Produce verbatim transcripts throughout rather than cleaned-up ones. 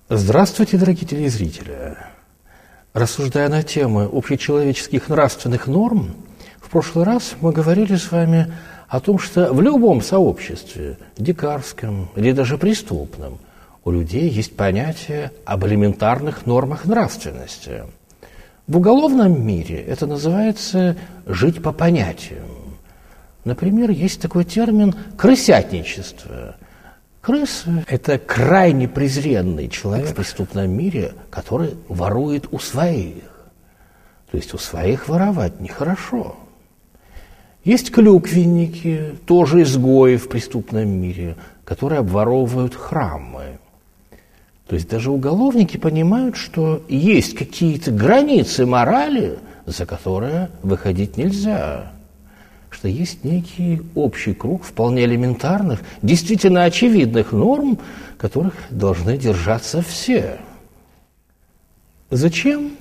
Здравствуйте, дорогие телезрители! Рассуждая на темы общечеловеческих нравственных норм, в прошлый раз мы говорили с вами о том, что в любом сообществе, дикарском или даже преступном, у людей есть понятие об элементарных нормах нравственности. В уголовном мире это называется «жить по понятиям». Например, есть такой термин «крысятничество». Крыса – это крайне презренный человек в преступном мире, который ворует у своих. То есть у своих воровать нехорошо. Есть клюквенники, тоже изгои в преступном мире, которые обворовывают храмы. То есть даже уголовники понимают, что есть какие-то границы морали, за которые выходить нельзя. Что есть некий общий круг вполне элементарных, действительно очевидных норм, которых должны держаться все. Зачем?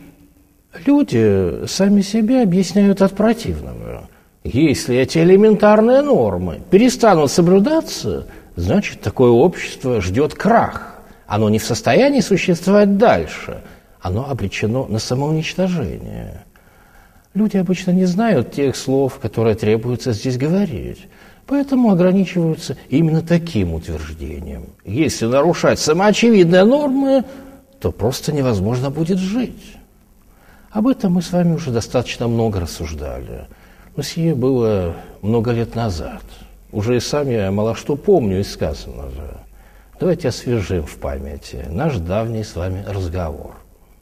Люди сами себе объясняют от противного. Если эти элементарные нормы перестанут соблюдаться, значит, такое общество ждет крах. Оно не в состоянии существовать дальше. Оно обречено на самоуничтожение. Люди обычно не знают тех слов, которые требуется здесь говорить, поэтому ограничиваются именно таким утверждением. Если нарушать самоочевидные нормы, то просто невозможно будет жить. Об этом мы с вами уже достаточно много рассуждали, но сие было много лет назад. Уже и сам я мало что помню из сказанного. Давайте освежим в памяти наш давний с вами разговор.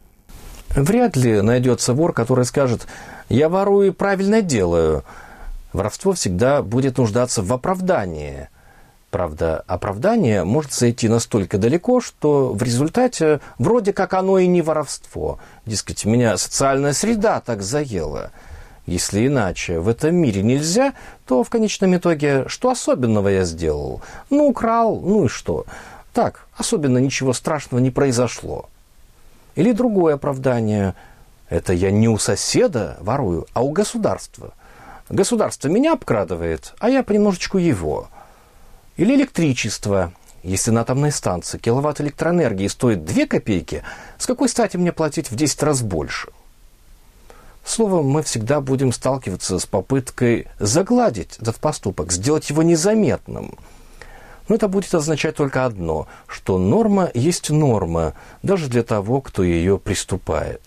Вряд ли найдется вор, который скажет: «Я ворую и правильно делаю». Воровство всегда будет нуждаться в оправдании. Правда, оправдание может зайти настолько далеко, что в результате вроде как оно и не воровство. Дескать, меня социальная среда так заела. Если иначе в этом мире нельзя, то в конечном итоге что особенного я сделал? Ну, украл, ну и что? Так, особенно ничего страшного не произошло. Или другое оправдание: это я не у соседа ворую, а у государства. Государство меня обкрадывает, а я понемножечку его. Или электричество. Если на атомной станции киловатт электроэнергии стоит две копейки, с какой стати мне платить в десять раз больше? Словом, мы всегда будем сталкиваться с попыткой загладить этот поступок, сделать его незаметным. Но это будет означать только одно, что норма есть норма, даже для того, кто ее приступает.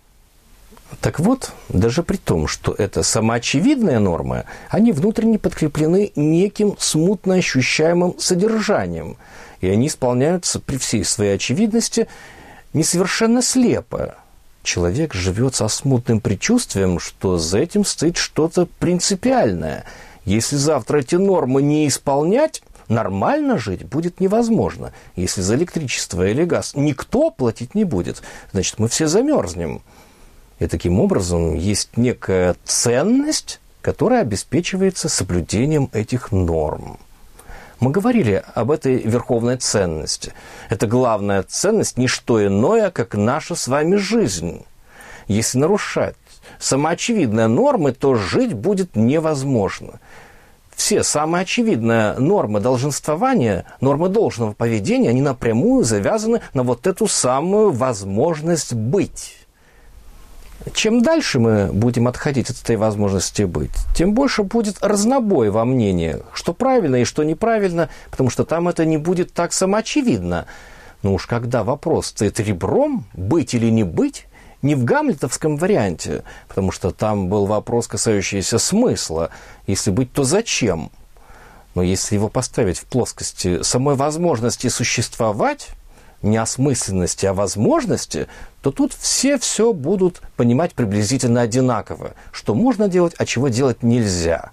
Так вот, даже при том, что это самоочевидные нормы, они внутренне подкреплены неким смутно ощущаемым содержанием, и они исполняются при всей своей очевидности несовершенно слепо. Человек живет со смутным предчувствием, что за этим стоит что-то принципиальное. Если завтра эти нормы не исполнять, нормально жить будет невозможно. Если за электричество или газ никто платить не будет, значит, мы все замерзнем. И таким образом есть некая ценность, которая обеспечивается соблюдением этих норм. Мы говорили об этой верховной ценности. Это главная ценность, не что иное, как наша с вами жизнь. Если нарушать самоочевидные нормы, то жить будет невозможно. Все самые очевидные нормы долженствования, нормы должного поведения, они напрямую завязаны на вот эту самую возможность быть. Чем дальше мы будем отходить от этой возможности быть, тем больше будет разнобой во мнениях, что правильно и что неправильно, потому что там это не будет так самоочевидно. Но уж когда вопрос стоит ребром, быть или не быть, не в гамлетовском варианте, потому что там был вопрос, касающийся смысла. Если быть, то зачем? Но если его поставить в плоскости самой возможности существовать, не осмысленности, а возможности, то тут все все будут понимать приблизительно одинаково, что можно делать, а чего делать нельзя.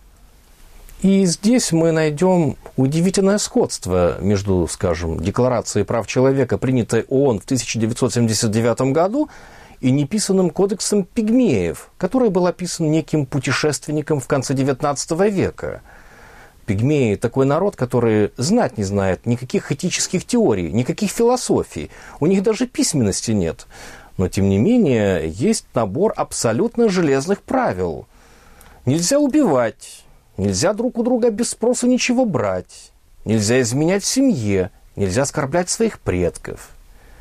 И здесь мы найдем удивительное сходство между, скажем, Декларацией прав человека, принятой ООН в тысяча девятьсот семьдесят девятом году, и неписанным кодексом пигмеев, который был описан неким путешественником в конце девятнадцатого века. Пигмеи – такой народ, который знать не знает никаких этических теорий, никаких философий. У них даже письменности нет. Но, тем не менее, есть набор абсолютно железных правил. Нельзя убивать, нельзя друг у друга без спроса ничего брать, нельзя изменять в семье, нельзя оскорблять своих предков.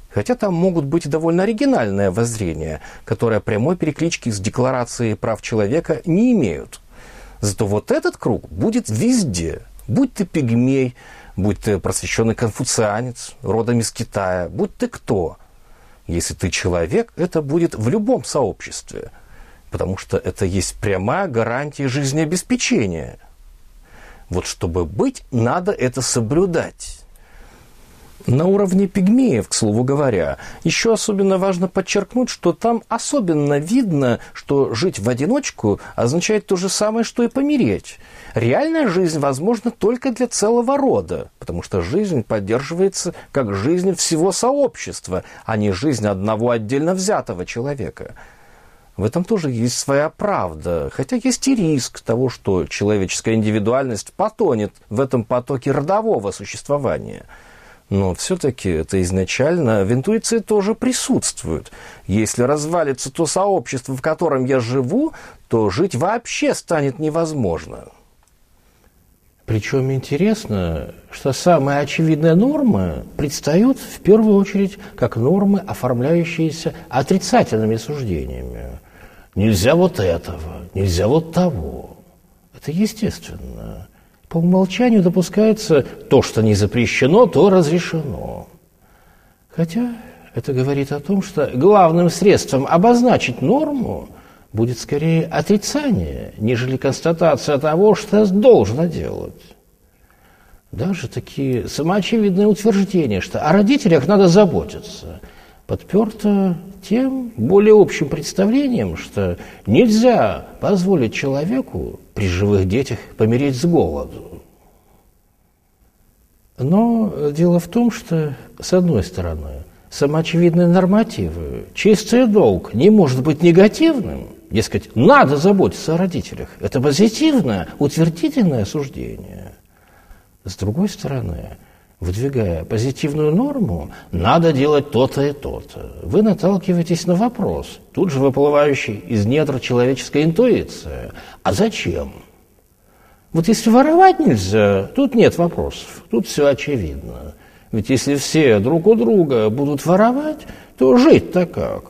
Хотя там могут быть и довольно оригинальные воззрения, которые прямой переклички с Декларацией прав человека не имеют. Зато вот этот круг будет везде. Будь ты пигмей, будь ты просвещенный конфуцианец, родом из Китая, будь ты кто. Если ты человек, это будет в любом сообществе, потому что это есть прямая гарантия жизнеобеспечения. Вот чтобы быть, надо это соблюдать. На уровне пигмеев, к слову говоря, еще особенно важно подчеркнуть, что там особенно видно, что жить в одиночку означает то же самое, что и помереть. Реальная жизнь возможна только для целого рода, потому что жизнь поддерживается как жизнь всего сообщества, а не жизнь одного отдельно взятого человека. В этом тоже есть своя правда, хотя есть и риск того, что человеческая индивидуальность потонет в этом потоке родового существования. Но все-таки это изначально в интуиции тоже присутствует. Если развалится то сообщество, в котором я живу, то жить вообще станет невозможно. Причем интересно, что самые очевидные нормы предстают в первую очередь как нормы, оформляющиеся отрицательными суждениями. Нельзя вот этого, нельзя вот того. Это естественно. По умолчанию допускается то, что не запрещено, то разрешено. Хотя это говорит о том, что главным средством обозначить норму будет скорее отрицание, нежели констатация того, что должно делать. Даже такие самоочевидные утверждения, что о родителях надо заботиться, подперто тем более общим представлением, что нельзя позволить человеку при живых детях помереть с голоду. Но дело в том, что, с одной стороны, самоочевидные нормативы, чистый долг не может быть негативным, дескать, надо заботиться о родителях. Это позитивное, утвердительное суждение. С другой стороны, выдвигая позитивную норму, надо делать то-то и то-то. Вы наталкиваетесь на вопрос, тут же выплывающий из недр человеческой интуиции. А зачем? Вот если воровать нельзя, тут нет вопросов, тут все очевидно. Ведь если все друг у друга будут воровать, то жить-то как?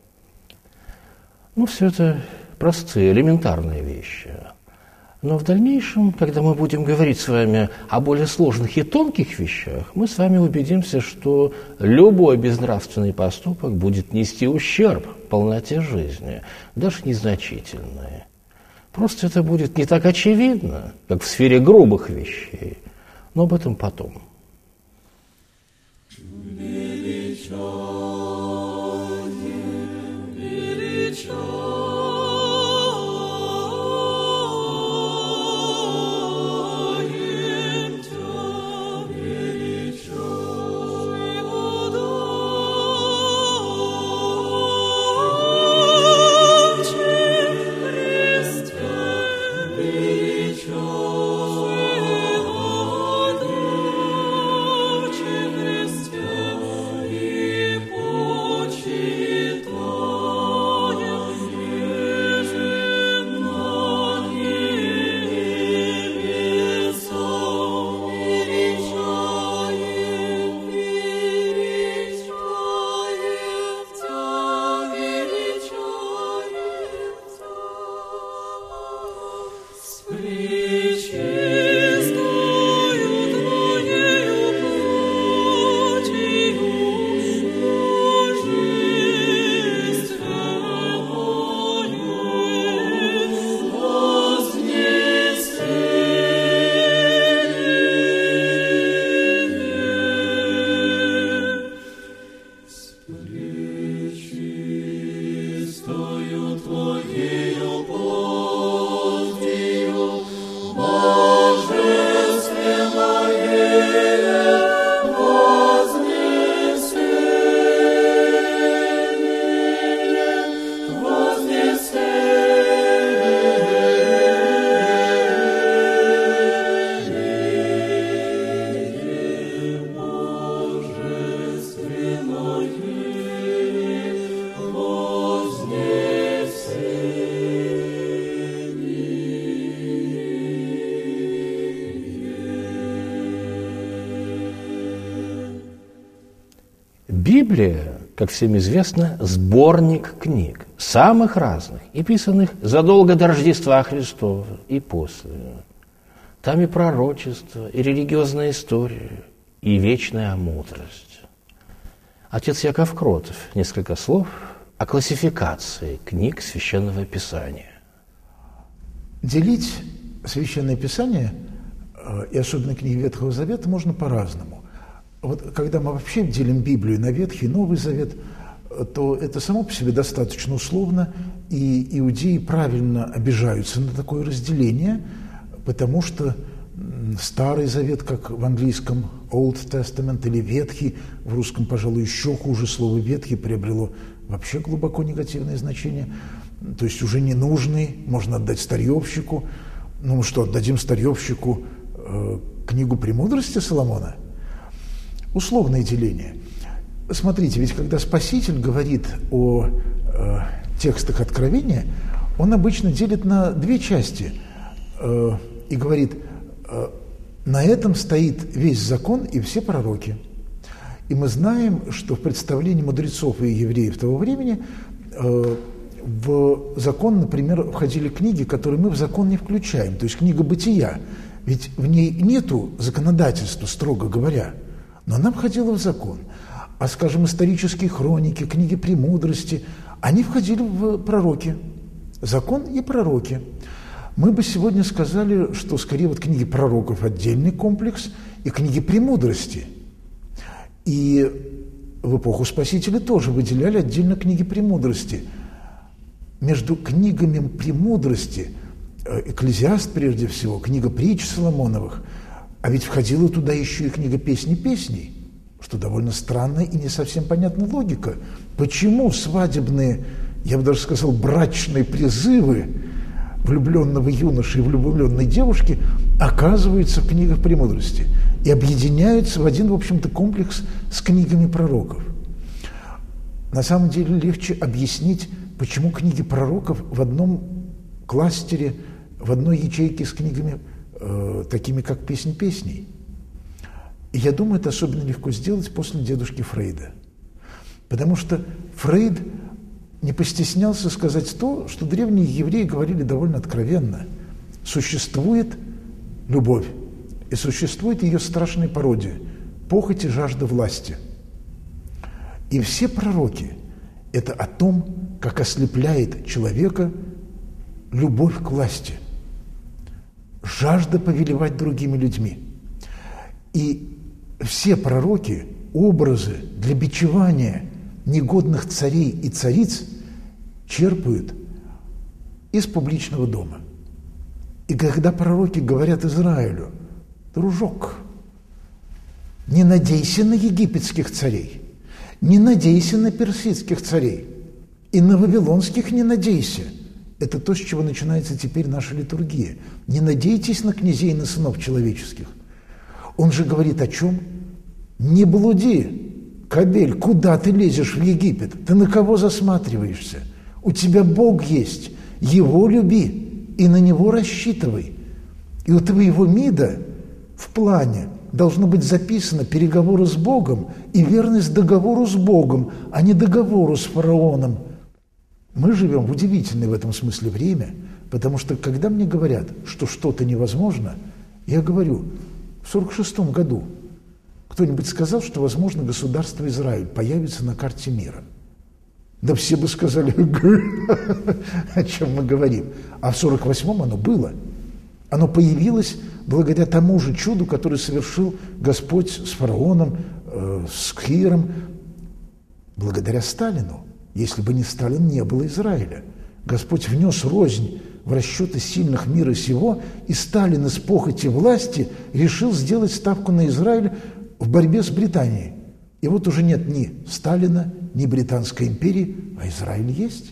Ну, все это простые, элементарные вещи. Но в дальнейшем, когда мы будем говорить с вами о более сложных и тонких вещах, мы с вами убедимся, что любой безнравственный поступок будет нести ущерб полноте жизни, даже незначительный. Просто это будет не так очевидно, как в сфере грубых вещей, но об этом потом. Библия, как всем известно, сборник книг, самых разных, и писанных задолго до Рождества Христова и после. Там и пророчество, и религиозная история, и вечная мудрость. Отец Яков Кротов, несколько слов о классификации книг Священного Писания. Делить Священное Писание, и особенно книги Ветхого Завета, можно по-разному. Вот когда мы вообще делим Библию на Ветхий и Новый Завет, то это само по себе достаточно условно, и иудеи правильно обижаются на такое разделение, потому что Старый Завет, как в английском Old Testament, или Ветхий, в русском, пожалуй, еще хуже, слово «ветхий» приобрело вообще глубоко негативное значение, то есть уже ненужный, можно отдать старьевщику. Ну что, отдадим старьевщику э, книгу «Премудрости» Соломона? Условное деление. Смотрите, ведь когда Спаситель говорит о э, текстах Откровения, он обычно делит на две части э, и говорит, э, на этом стоит весь закон и все пророки. И мы знаем, что в представлении мудрецов и евреев того времени э, в закон, например, входили книги, которые мы в закон не включаем, то есть книга Бытия, ведь в ней нету законодательства, строго говоря, но она входила в закон. А, скажем, исторические хроники, книги «Премудрости», они входили в пророки. Закон и пророки. Мы бы сегодня сказали, что скорее вот книги пророков – отдельный комплекс, и книги «Премудрости». И в эпоху Спасителя тоже выделяли отдельно книги «Премудрости». Между книгами «Премудрости», «Экклезиаст» прежде всего, книга притч Соломоновых, а ведь входила туда еще и книга «Песни песней», что довольно странная и не совсем понятная логика. Почему свадебные, я бы даже сказал, брачные призывы влюбленного юноши и влюбленной девушки оказываются в книгах «Премудрости» и объединяются в один, в общем-то, комплекс с книгами пророков? На самом деле легче объяснить, почему книги пророков в одном кластере, в одной ячейке с книгами, э, такими как «Песнь песней». И я думаю, это особенно легко сделать после дедушки Фрейда. Потому что Фрейд не постеснялся сказать то, что древние евреи говорили довольно откровенно. Существует любовь, и существует ее страшная пародия – похоть и жажда власти. И все пророки – это о том, как ослепляет человека любовь к власти, жажда повелевать другими людьми. И все пророки – образы для бичевания негодных царей и цариц черпают из публичного дома. И когда пророки говорят Израилю: дружок, не надейся на египетских царей, не надейся на персидских царей, и на вавилонских не надейся. Это то, с чего начинается теперь наша литургия. Не надейтесь на князей и на сынов человеческих. Он же говорит о чем? Не блуди, кобель, куда ты лезешь в Египет? Ты на кого засматриваешься? У тебя Бог есть, Его люби и на Него рассчитывай. И у твоего МИДа в плане должно быть записано переговоры с Богом и верность договору с Богом, а не договору с фараоном. Мы живем в удивительное в этом смысле время, потому что когда мне говорят, что что-то невозможно, я говорю, в сорок шестом году кто-нибудь сказал, что, возможно, государство Израиль появится на карте мира? Да все бы сказали, о чем мы говорим. А в сорок восьмом оно было. Оно появилось благодаря тому же чуду, которое совершил Господь с фараоном, э, с Киром, благодаря Сталину. Если бы не Сталин, не было Израиля. Господь внес рознь в расчеты сильных мира сего, и Сталин из похоти власти решил сделать ставку на Израиль в борьбе с Британией. И вот уже нет ни Сталина, ни Британской империи, а Израиль есть.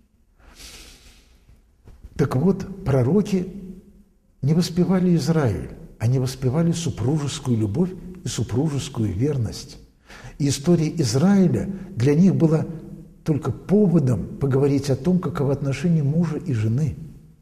Так вот, пророки не воспевали Израиль, они воспевали супружескую любовь и супружескую верность. И история Израиля для них была только поводом поговорить о том, каковы отношения мужа и жены.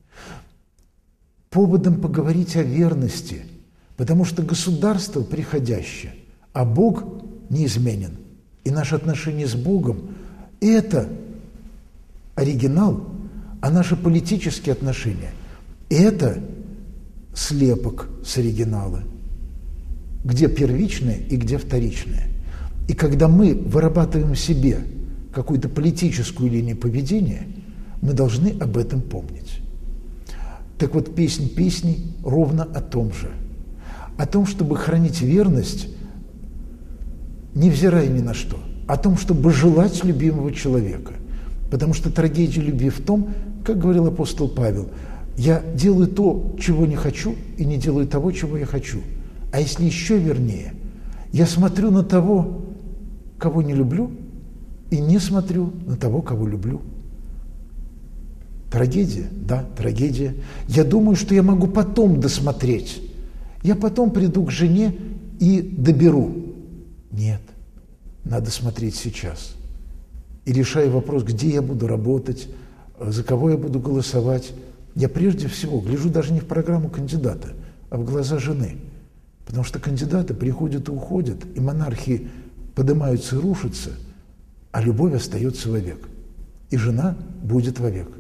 Поводом поговорить о верности, потому что государство приходящее, а Бог неизменен. и наши отношения с Богом – это оригинал, а наши политические отношения – это слепок с оригинала, где первичное и где вторичное. И когда мы вырабатываем в себе какую-то политическую линию поведения, мы должны об этом помнить. Так вот, песнь песней ровно о том же. О том, чтобы хранить верность, невзирая ни на что. О том, чтобы желать любимого человека. Потому что трагедия любви в том, как говорил апостол Павел, я делаю то, чего не хочу, и не делаю того, чего я хочу. А если еще вернее, я смотрю на того, кого не люблю, и не смотрю на того, кого люблю. Трагедия? Да, трагедия. Я думаю, что я могу потом досмотреть. Я потом приду к жене и доберу. Нет, надо смотреть сейчас. И решаю вопрос, где я буду работать, за кого я буду голосовать. Я прежде всего гляжу даже не в программу кандидата, а в глаза жены. Потому что кандидаты приходят и уходят, и монархии поднимаются и рушатся, а любовь остается вовек. И жена будет вовек.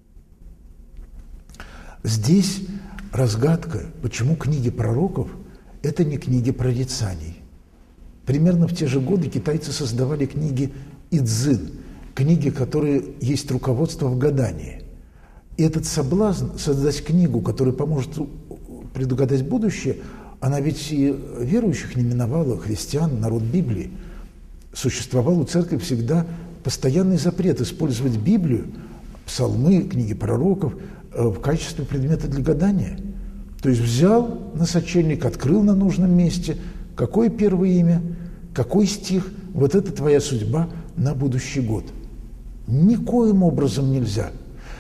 Здесь разгадка, почему книги пророков – это не книги прорицаний. Примерно в те же годы китайцы создавали книги идзин, книги, которые есть руководство в гадании. И этот соблазн создать книгу, которая поможет предугадать будущее, она ведь и верующих не миновала, христиан, народ Библии. Существовал у церкви всегда постоянный запрет использовать Библию, псалмы, книги пророков в качестве предмета для гадания. То есть взял на сочельник, открыл на нужном месте, какое первое имя, какой стих, вот это твоя судьба на будущий год. Никоим образом нельзя.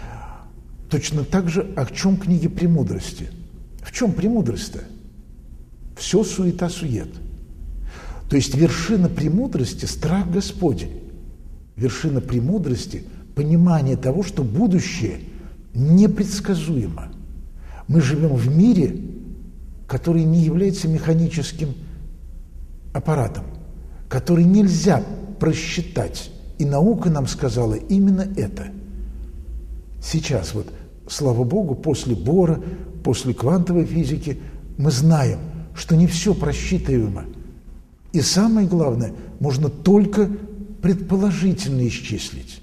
Точно так же, а в чем книги премудрости? В чем премудрость-то? Все суета-сует. То есть вершина премудрости – страх Господень. Вершина премудрости – понимание того, что будущее непредсказуемо. Мы живем в мире, который не является механическим аппаратом, который нельзя просчитать. И наука нам сказала именно это. Сейчас вот, слава Богу, после Бора, после квантовой физики мы знаем, что не все просчитываемо. И самое главное, можно только предположительно исчислить.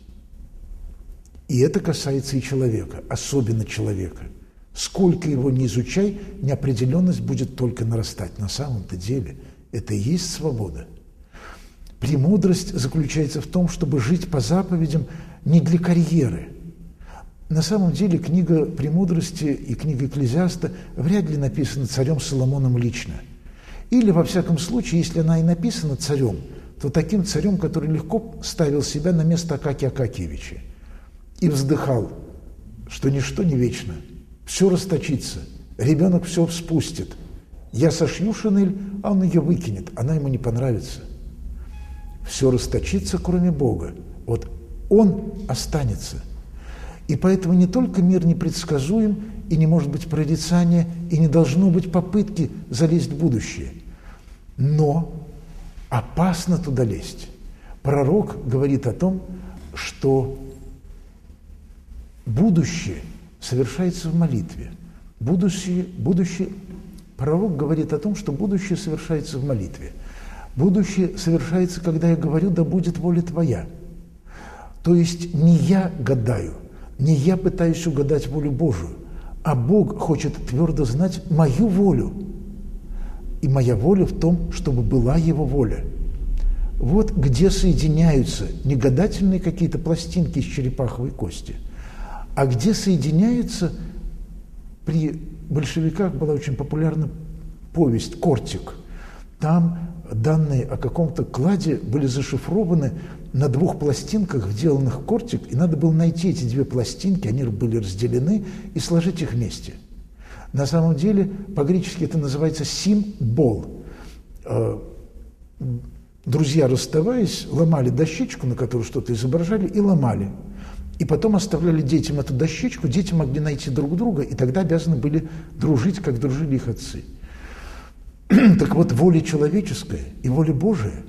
И это касается и человека, особенно человека. Сколько его ни изучай, неопределенность будет только нарастать. На самом-то деле это и есть свобода. Премудрость заключается в том, чтобы жить по заповедям не для карьеры. На самом деле книга «Премудрости» и книга «Экклезиаста» вряд ли написана царем Соломоном лично. Или, во всяком случае, если она и написана царем, то таким царем, который легко ставил себя на место Акакия Акакиевича и вздыхал, что ничто не вечно, все расточится, ребенок все спустит. Я сошью шинель, а он ее выкинет, она ему не понравится. Все расточится, кроме Бога. Вот Он останется. И поэтому не только мир непредсказуем, и не может быть прорицания, и не должно быть попытки залезть в будущее. Но опасно туда лезть. Пророк говорит о том, что будущее совершается в молитве. Будущее, будущее, пророк говорит о том, что будущее совершается в молитве. Будущее совершается, когда я говорю, да будет воля твоя. То есть не я гадаю, не я пытаюсь угадать волю Божию, а Бог хочет твердо знать мою волю. И моя воля в том, чтобы была Его воля. Вот где соединяются не гадательные какие-то пластинки из черепаховой кости, а где соединяются, при большевиках была очень популярна повесть «Кортик». Там данные о каком-то кладе были зашифрованы на двух пластинках, вделанных в кортик, и надо было найти эти две пластинки, они были разделены, и сложить их вместе. На самом деле, по-гречески это называется символ. Друзья, расставаясь, ломали дощечку, на которую что-то изображали, и ломали. И потом оставляли детям эту дощечку, дети могли найти друг друга, и тогда обязаны были дружить, как дружили их отцы. Так вот, воля человеческая и воля Божия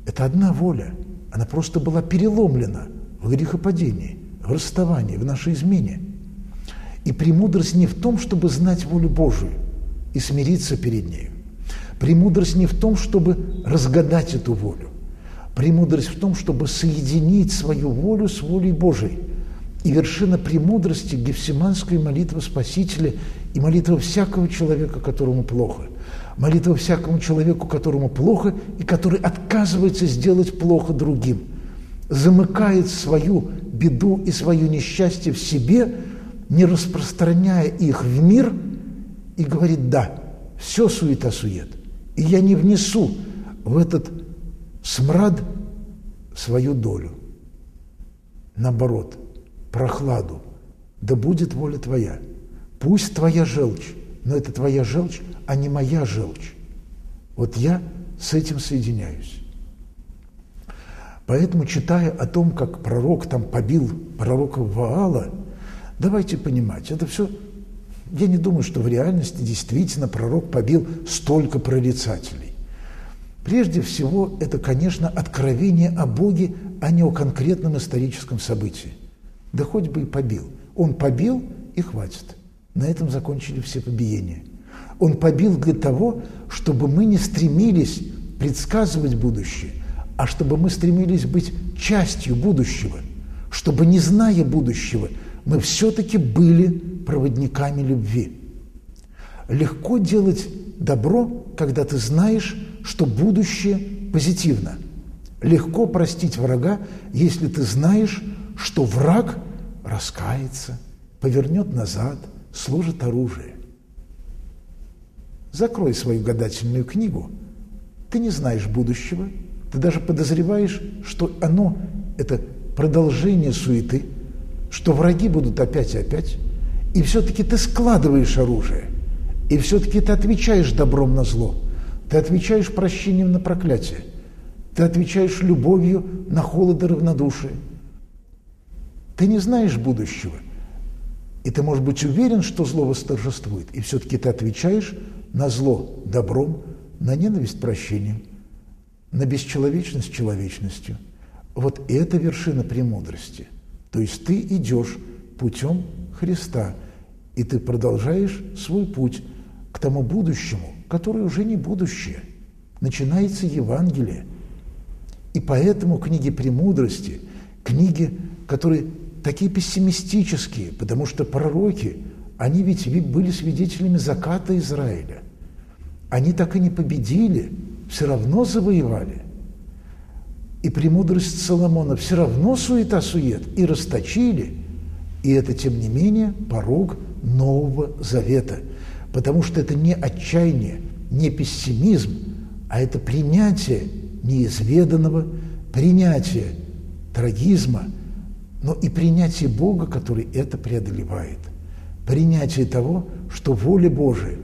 Это одна воля. Она просто была переломлена в грехопадении, в расставании, в нашей измене. И премудрость не в том, чтобы знать волю Божию и смириться перед нею. Премудрость не в том, чтобы разгадать эту волю. Премудрость в том, чтобы соединить свою волю с волей Божией. И вершина премудрости – гефсиманская молитва Спасителя и молитва всякого человека, которому плохо. Молитва всякому человеку, которому плохо, и который отказывается сделать плохо другим. Замыкает свою беду и свое несчастье в себе, не распространяя их в мир, и говорит: да, все суета-сует, и я не внесу в этот смрад свою долю. Наоборот, прохладу. Да будет воля Твоя. Пусть Твоя желчь, но это Твоя желчь, а не моя желчь. Вот я с этим соединяюсь. Поэтому, читая о том, как пророк там побил пророка Ваала, давайте понимать, это все... Я не думаю, что в реальности действительно пророк побил столько прорицателей. Прежде всего, это, конечно, откровение о Боге, а не о конкретном историческом событии. Да хоть бы и побил. Он побил, и хватит. На этом закончили все побиения. Он побил для того, чтобы мы не стремились предсказывать будущее, а чтобы мы стремились быть частью будущего, чтобы, не зная будущего, мы все-таки были проводниками любви. Легко делать добро, когда ты знаешь, что будущее позитивно. Легко простить врага, если ты знаешь, что враг раскается, повернет назад, сложит оружие. Закрой свою гадательную книгу. Ты не знаешь будущего, ты даже подозреваешь, что оно – это продолжение суеты, что враги будут опять и опять, и все-таки ты складываешь оружие, и все-таки ты отвечаешь добром на зло, ты отвечаешь прощением на проклятие, ты отвечаешь любовью на холод и равнодушие. Ты не знаешь будущего, и ты можешь быть уверен, что зло восторжествует, и все-таки ты отвечаешь на зло добром, на ненависть прощением, на бесчеловечность человечностью. Вот это вершина премудрости. То есть ты идешь путем Христа, и ты продолжаешь свой путь к тому будущему, которое уже не будущее. Начинается Евангелие. И поэтому книги премудрости, книги, которые такие пессимистические, потому что пророки, они ведь были свидетелями заката Израиля. Они так и не победили, все равно завоевали. И премудрость Соломона все равно суета-сует, и расточили. И это, тем не менее, порог Нового Завета. Потому что это не отчаяние, не пессимизм, а это принятие неизведанного, принятие трагизма, но и принятие Бога, который это преодолевает. Принятие того, что воля Божия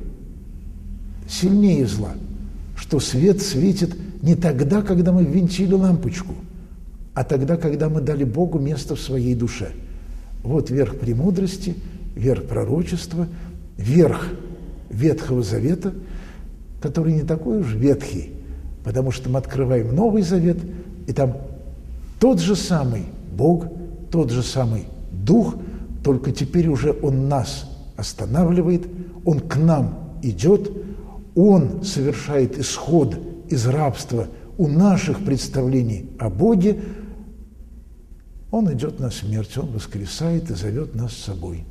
сильнее зла, что свет светит не тогда, когда мы ввинтили лампочку, а тогда, когда мы дали Богу место в своей душе. Вот верх премудрости, верх пророчества, верх Ветхого Завета, который не такой уж ветхий, потому что мы открываем Новый Завет, и там тот же самый Бог, тот же самый Дух, только теперь уже Он нас останавливает, Он к нам идет, Он совершает исход из рабства у наших представлений о Боге. Он идет на смерть, Он воскресает и зовет нас с собой.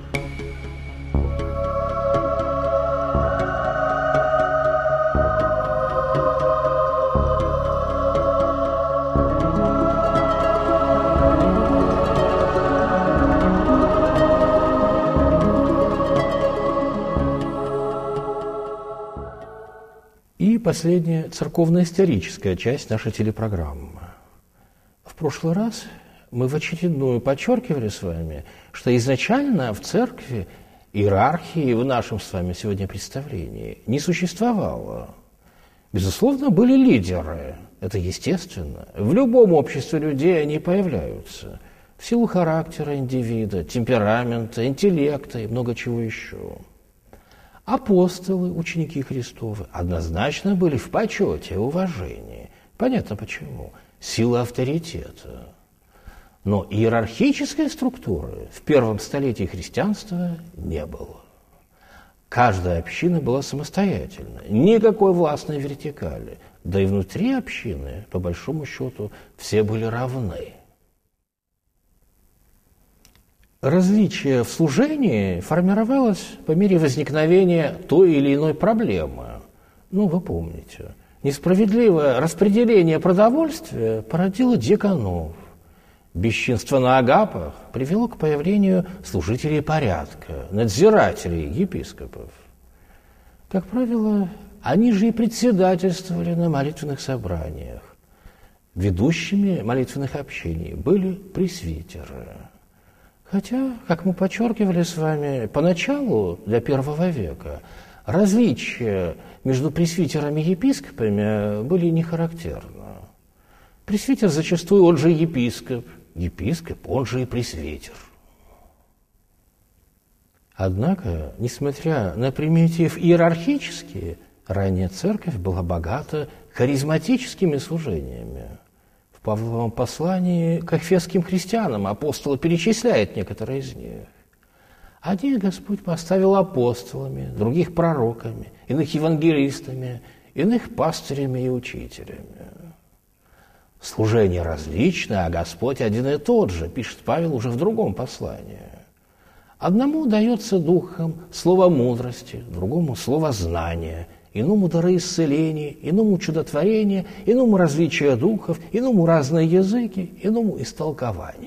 И последняя церковно-историческая часть нашей телепрограммы. В прошлый раз мы в очередную подчеркивали с вами, что изначально в церкви иерархии в нашем с вами сегодня представлении не существовало. Безусловно, были лидеры, это естественно. В любом обществе людей они появляются в силу характера индивида, темперамента, интеллекта и много чего еще. Апостолы, ученики Христовы, однозначно были в почете и уважении. Понятно почему. Сила авторитета. Но иерархической структуры в первом столетии христианства не было. Каждая община была самостоятельна, никакой властной вертикали. Да и внутри общины, по большому счету, все были равны. Различие в служении формировалось по мере возникновения той или иной проблемы. Ну, вы помните, несправедливое распределение продовольствия породило деканов. Бесчинство на агапах привело к появлению служителей порядка, надзирателей, епископов. Как правило, они же и председательствовали на молитвенных собраниях. Ведущими молитвенных общений были пресвитеры. Хотя, как мы подчеркивали с вами, поначалу, для первого века, различия между пресвитерами и епископами были не характерны. Пресвитер зачастую он же епископ, епископ он же и пресвитер. Однако, несмотря на примитив иерархические, ранняя церковь была богата харизматическими служениями. В Павловом послании к эфесским христианам апостол перечисляет некоторые из них. Одних Господь поставил апостолами, других пророками, иных евангелистами, иных пастырями и учителями. Служение различное, а Господь один и тот же, пишет Павел уже в другом послании. Одному дается духом слово мудрости, другому слово знания, иному дары исцеления, иному чудотворения, иному различие духов, иному разные языки, иному истолкование.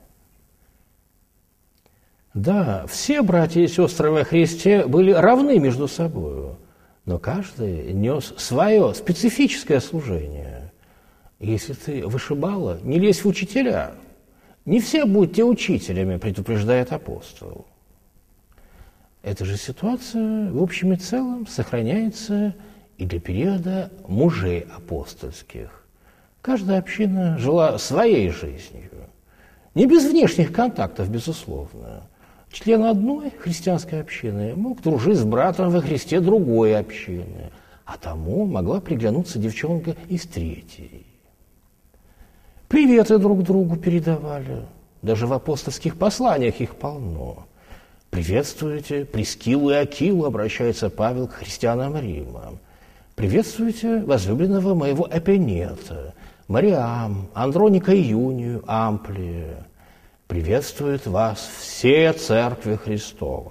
Да, все братья и сестры во Христе были равны между собой, но каждый нес свое специфическое служение. Если ты вышибала, не лезь в учителя. Не все будьте учителями, предупреждает апостол. Эта же ситуация в общем и целом сохраняется и для периода мужей апостольских. Каждая община жила своей жизнью. Не без внешних контактов, безусловно. Член одной христианской общины мог дружить с братом во Христе другой общины, а тому могла приглянуться девчонка из третьей. Приветы друг другу передавали. Даже в апостольских посланиях их полно. «Приветствуйте Прискилу и Акилу», обращается Павел к христианам Рима. «Приветствуйте возлюбленного моего Эпенета, Мариам, Андроника и Юнию, Амплия. Приветствуют вас все церкви Христовы».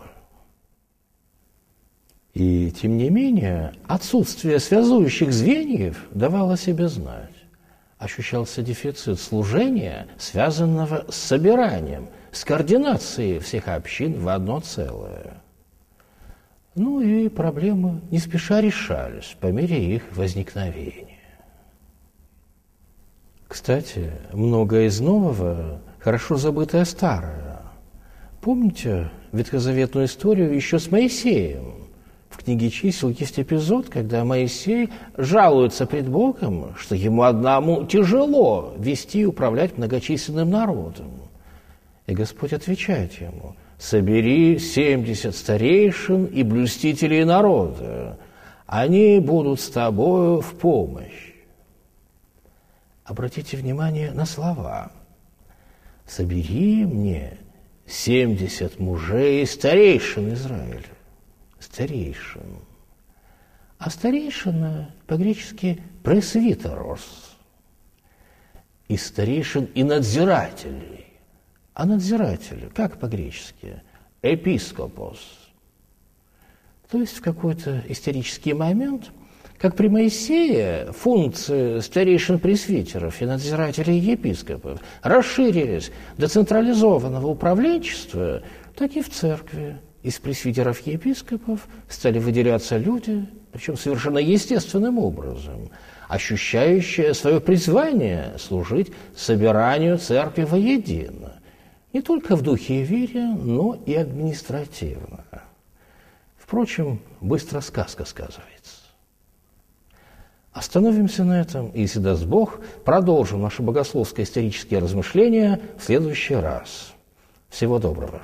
И, тем не менее, отсутствие связующих звеньев давало себе знать. Ощущался дефицит служения, связанного с собиранием, с координацией всех общин в одно целое. Ну и проблемы не спеша решались по мере их возникновения. Кстати, многое из нового хорошо забытое старое. Помните ветхозаветную историю еще с Моисеем? В книге «Чисел» есть эпизод, когда Моисей жалуется пред Богом, что ему одному тяжело вести и управлять многочисленным народом. И Господь отвечает ему: «Собери семьдесят старейшин и блюстителей народа, они будут с тобою в помощь». Обратите внимание на слова: «Собери мне семьдесят мужей и старейшин Израиля». Старейшин. А старейшина по-гречески пресвитерос. И старейшин, и надзирателей. А надзиратели, как по-гречески? Епископос. То есть в какой-то исторический момент, как при Моисее, функции старейшин-пресвитеров и надзирателей епископов расширились до централизованного управленчества, так и в церкви. Из пресвитеров и епископов стали выделяться люди, причем совершенно естественным образом, ощущающие свое призвание служить собиранию церкви воедино, не только в духе и вере, но и административно. Впрочем, быстро сказка сказывается. Остановимся на этом и, если даст Бог, продолжим наши богословско-исторические размышления в следующий раз. Всего доброго.